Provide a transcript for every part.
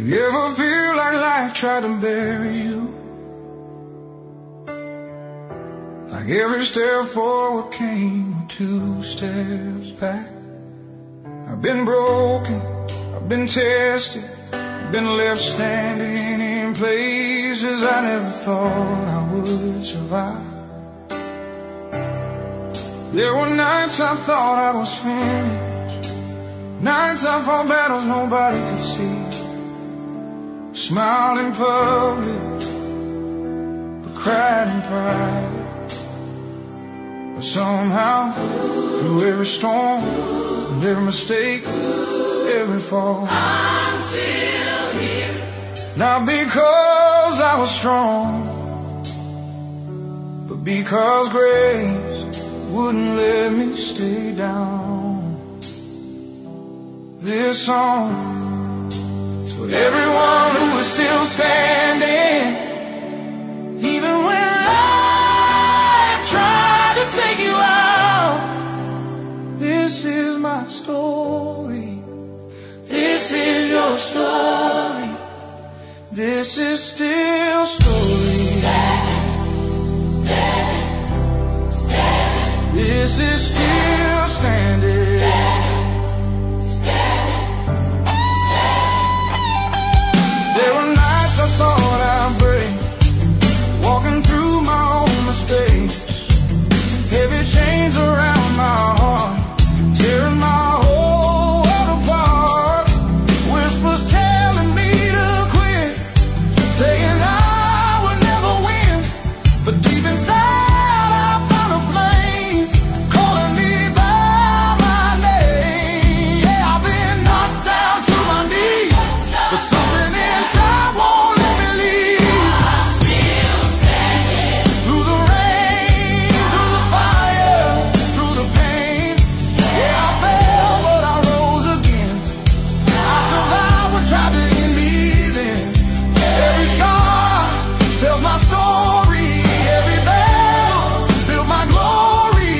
You ever feel like life tried to bury you? Like every step forward came 2 steps back. I've been broken, I've been tested, I've been left standing in places I never thought I would survive. There were nights I thought I was finished, nights I fought battles nobody could see. Smiled in public, but cried in private. But somehow, through every storm, and every mistake, every fall, I'm still here. Not because I was strong, but because grace wouldn't let me stay down. This song is for everyone who is still standing, even when life tried to take you out. This is my story, this is your story, this is still story. This is still standing. There were nights I thought I'd break, walking through my own mistakes. Heavy chains around my heart, tearing my whole world apart. Whispers telling me to quit, saying I would never win. But deep inside I found a flame calling me by my name. Yeah, I've been knocked down to my knees, but something inside won't let me leave. I'm still standing. Through the rain, through the fire, through the pain. Yeah, I fell, but I rose again. I survived what tried to end me then. Every scar tells my story. Every battle built my glory.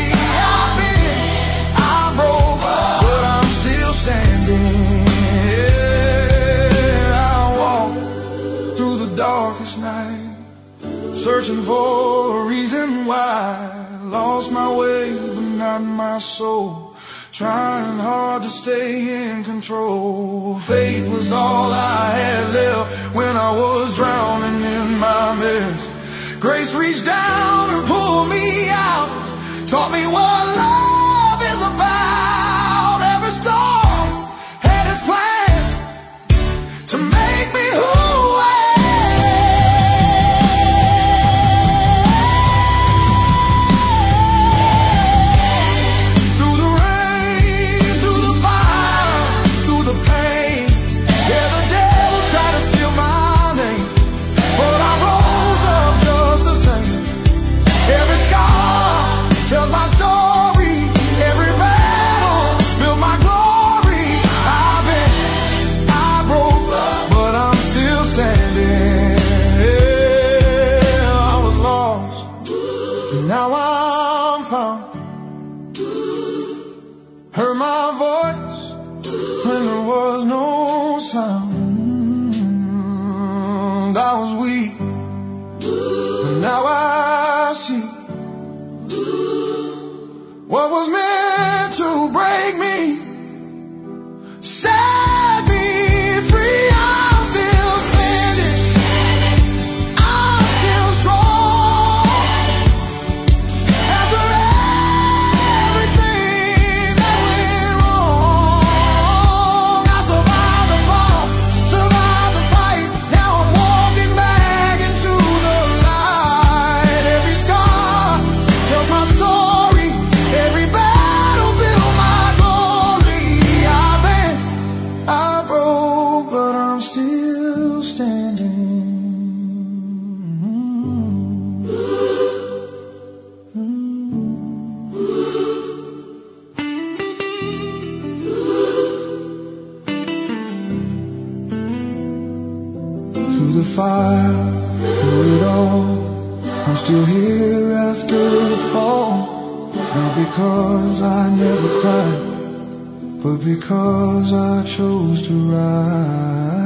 I broke, but I'm still standing. Yeah, I walk through the darkest night, searching for a reason why. Lost my way, but not my soul. Trying hard to stay in control. Faith was all I had left when I was drowning in my mess. Grace reached down and pulled me out, taught me what love is about. Every storm had its plan to make me who I am. Through the rain, through the fire, through the pain. Yeah, the devil tried to steal my name, but I rose up just the same. Every scar tells my story. Every battle built my glory. I broke, but I'm still standing. Yeah, I was lost, and now I'm found. Heard my voice when there was no sound. I was weak, but now I see what was meant to break me set me free. I'm still standing, I'm still strong. After everything that went wrong, I survived the fall, survived the fight. Now I'm walking back into the light. Every scar tells my story. Every battle built my glory. I broke, but I'm still standing. Through the fire, through it all, I'm still here after the fall. Not because I never cried, but because I chose to rise.